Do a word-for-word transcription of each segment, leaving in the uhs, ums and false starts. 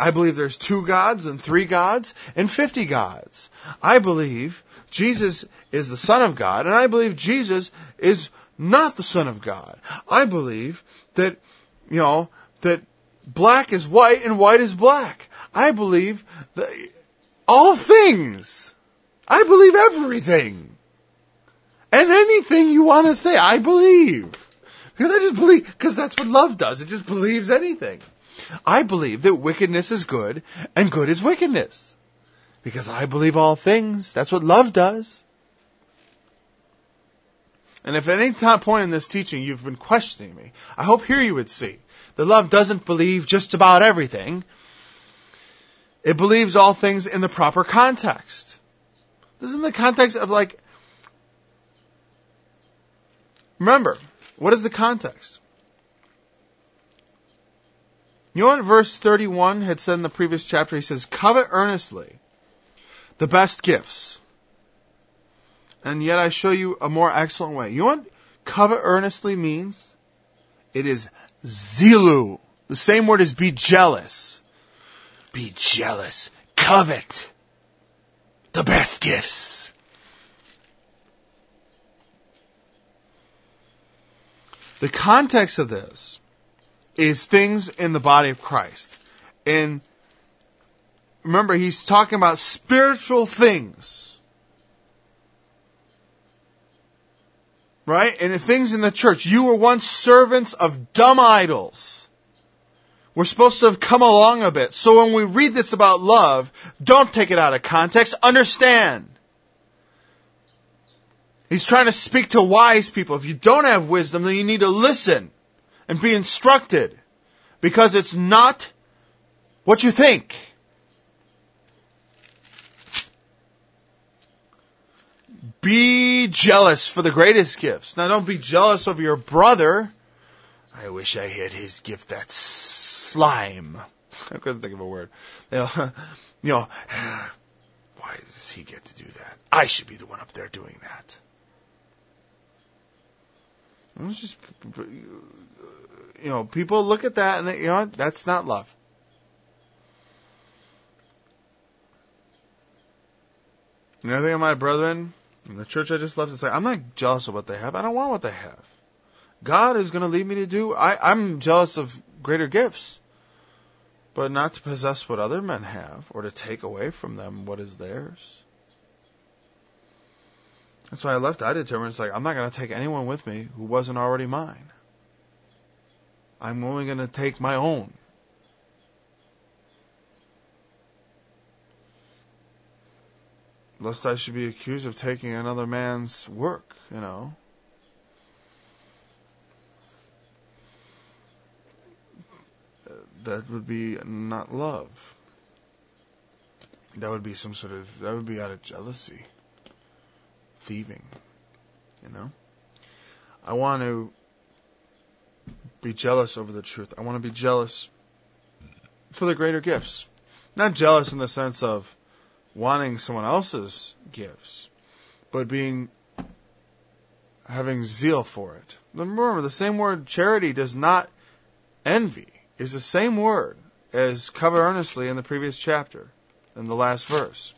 I believe there's two gods and three gods and fifty gods. I believe Jesus is the Son of God, and I believe Jesus is not the Son of God. I believe that, you know, that black is white and white is black. I believe that all things. I believe everything. And anything you want to say, I believe. Because I just believe, because that's what love does. It just believes anything. I believe that wickedness is good and good is wickedness. Because I believe all things. That's what love does. And if at any time point in this teaching you've been questioning me, I hope here you would see that love doesn't believe just about everything. It believes all things in the proper context. This is in the context of like, remember, what is the context? You know what verse thirty-one had said in the previous chapter? He says, covet earnestly the best gifts. And yet I show you a more excellent way. You know what covet earnestly means? It is zelu. The same word as be jealous. Be jealous. Covet the best gifts. The context of this is things in the body of Christ. And remember, he's talking about spiritual things. Right? And the things in the church. You were once servants of dumb idols. We're supposed to have come along a bit. So when we read this about love, don't take it out of context. Understand. He's trying to speak to wise people. If you don't have wisdom, then you need to listen and be instructed. Because it's not what you think. Be jealous for the greatest gifts. Now don't be jealous of your brother. I wish I had his gift, that's slime. I couldn't think of a word. You know, you know, why does he get to do that? I should be the one up there doing that. It's just, you know, people look at that and they, you know, that's not love. You know, I think of my brethren in the church I just left to say, I'm not jealous of what they have. I don't want what they have. God is going to lead me to do. I, I'm jealous of greater gifts, but not to possess what other men have or to take away from them what is theirs. That's why I left. I determined it's like, I'm not going to take anyone with me who wasn't already mine. I'm only going to take my own. Lest I should be accused of taking another man's work, you know. That would be not love. That would be some sort of, that would be out of jealousy. Thieving, you know. I want to be jealous over the truth. I want to be jealous for the greater gifts. Not jealous in the sense of wanting someone else's gifts, but being, having zeal for it. Remember, the same word charity does not envy. Is the same word as covet earnestly in the previous chapter, in the last verse.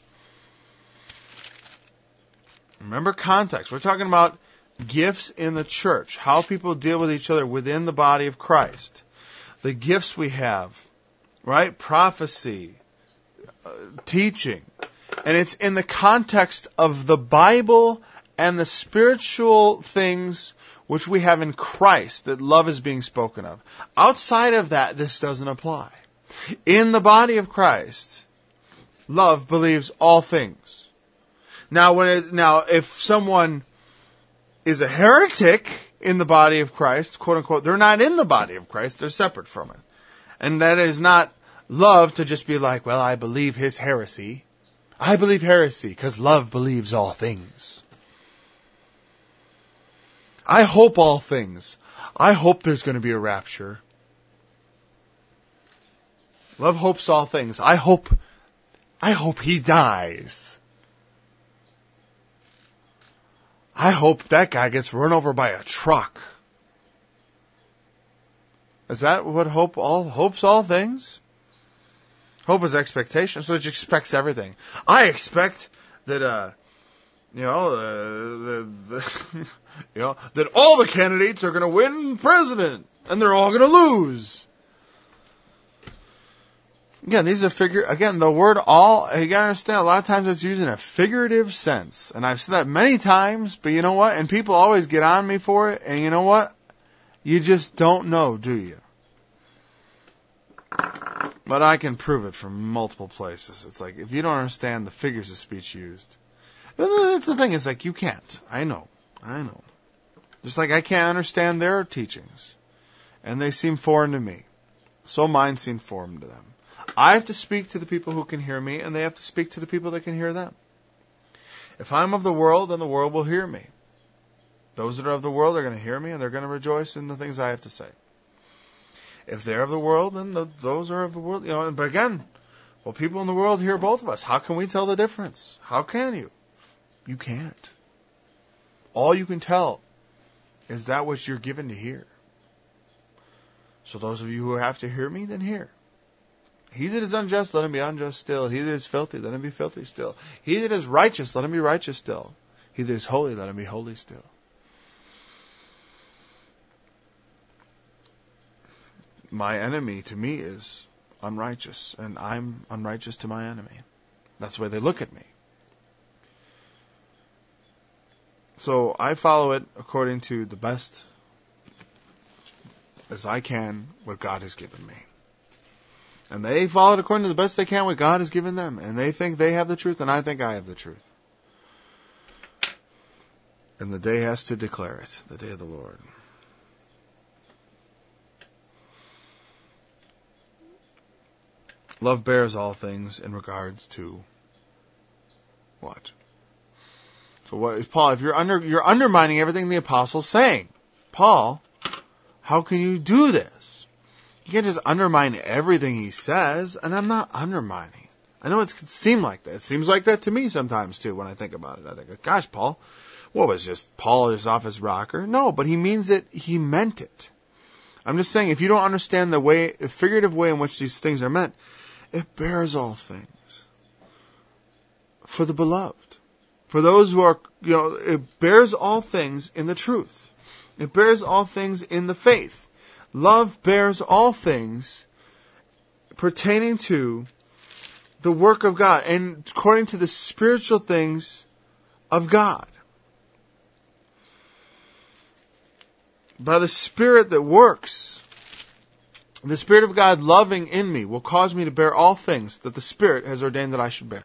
Remember context. We're talking about gifts in the church, how people deal with each other within the body of Christ. The gifts we have, right? Prophecy, uh, teaching. And it's in the context of the Bible and the spiritual things which we have in Christ that love is being spoken of. Outside of that, this doesn't apply. In the body of Christ, love believes all things. Now, when it, now, if someone is a heretic in the body of Christ, quote unquote, they're not in the body of Christ, they're separate from it. And that is not love to just be like, well, I believe his heresy. I believe heresy because love believes all things. I hope all things. I hope there's going to be a rapture. Love hopes all things. I hope, I hope he dies. I hope that guy gets run over by a truck. Is that what hope all hopes all things? Hope is expectation, so it expects everything. I expect that, uh, you know, uh, the, the you know, that all the candidates are going to win president, and they're all going to lose. Again, these are figure. Again, the word "all." You got to understand. A lot of times it's used in a figurative sense, and I've said that many times. But you know what? And people always get on me for it. And you know what? You just don't know, do you? But I can prove it from multiple places. It's like if you don't understand the figures of speech used, that's the thing. It's like you can't. I know. I know. Just like I can't understand their teachings, and they seem foreign to me. So mine seem foreign to them. I have to speak to the people who can hear me, and they have to speak to the people that can hear them. If I'm of the world, then the world will hear me. Those that are of the world are going to hear me, and they're going to rejoice in the things I have to say. If they're of the world, then the, those are of the world. You know. But again, well, people in the world hear both of us. How can we tell the difference? How can you? You can't. All you can tell is that which you're given to hear. So those of you who have to hear me, then hear. He that is unjust, let him be unjust still. He that is filthy, let him be filthy still. He that is righteous, let him be righteous still. He that is holy, let him be holy still. My enemy to me is unrighteous, and I'm unrighteous to my enemy. That's the way they look at me. So I follow it according to the best as I can what God has given me. And they follow it according to the best they can what God has given them. And they think they have the truth, and I think I have the truth. And the day has to declare it, the day of the Lord. Love bears all things in regards to what? So what is Paul? If you're under, you're undermining everything the apostle's saying. Paul, how can you do this? You can't just undermine everything he says, and I'm not undermining. I know it can seem like that. It seems like that to me sometimes too when I think about it. I think, gosh, Paul, what was just Paul just off his rocker? No, but he means it. He meant it. I'm just saying, if you don't understand the way, the figurative way in which these things are meant, it bears all things for the beloved. For those who are, you know, it bears all things in the truth. It bears all things in the faith. Love bears all things pertaining to the work of God and according to the spiritual things of God. By the Spirit that works, the Spirit of God loving in me will cause me to bear all things that the Spirit has ordained that I should bear.